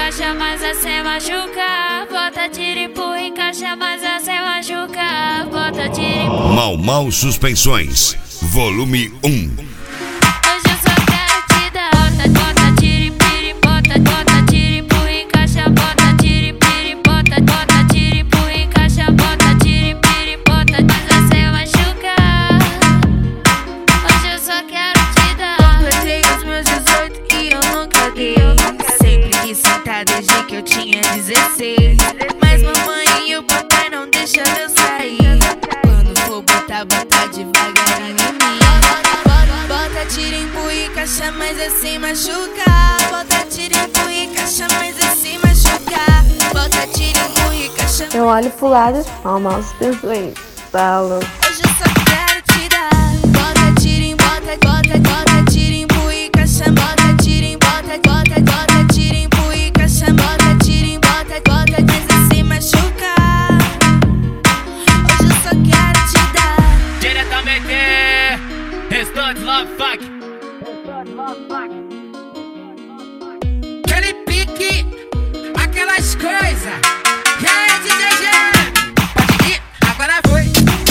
encaixa, mas assim machuca. Bota, tira, empurra, encaixa, mas assim machuca. Bota, tira, empurra. Mau Suspensões, volume 1. Hoje eu só quero te dar. Bota, tira, empurra, bota, tira, empurra, encaixa. Bota, tira, empurra, bota, tira, empurra, encaixa. Bota, tira, empurra, mas assim machuca. Hoje eu só quero te dar. Completei os meus 18 e eu nunca dei. Sempre quis sentar desde que eu tinha 16. Mas mamãe e o papai não deixam eu sair. Quando for botar, bota devagarinho em mim. Bota, tira, empurra, encaixa, mas assim machuca. Bota, tira, empurra, encaixa, mas assim machuca. Bota, tira, empurra, encaixa. Eu olho pro lado, Mau Suspensões. Falo. Hoje eu só quero te dar. Bota, tira, bota, tira, empurra, encaixa. Bota, tira, bota, tira, empurra, encaixa. Bota, tira, bota, mas assim machuca. Hoje eu só quero te dar. Diretamente, Restante Love Fuck. Aquele pique, aquelas coisas. E aí, DJ G? Pode ir, agora foi.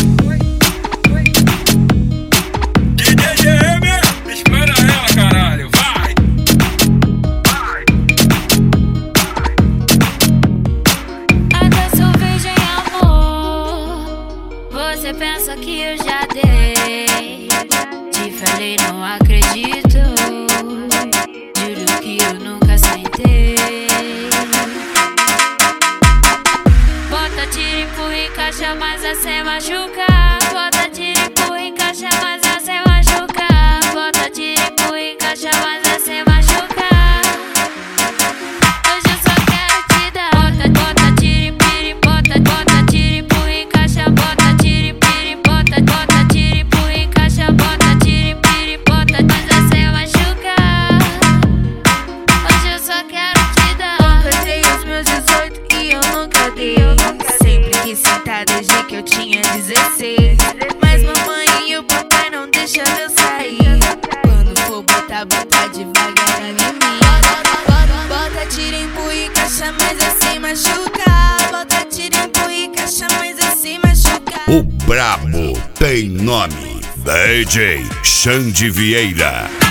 DJ GM, espera ela, caralho, vai. Até virgem, amor. Você pensa que eu já dei. Te falei, não acredito. Juro que eu nunca sentei. Bota, tira, empurra, encaixa, mas assim machuca. Bota, tira, empurra, encaixa, mas assim machuca. Bota, tira, empurra, encaixa, mas assim machuca. Hoje eu só quero te dar. Bota, tira, bota, tira, empurra, encaixa. Bota, tira, bota, tira, empurra, encaixa. Bota, tira, mas assim machuca. Hoje eu só quero te dar. Completei os meus 18 e eu nunca dei. Sempre quis sentar desde que eu tinha 16. Mas mamãe e o papai não deixam eu sair. Quando for botar, bota devagarinho em mim. Bota, tira, empurra, encaixa, mas assim machuca. Bota, tira, empurra, encaixa, mas assim machuca. O brabo tem nome. DJ Xande Vieira.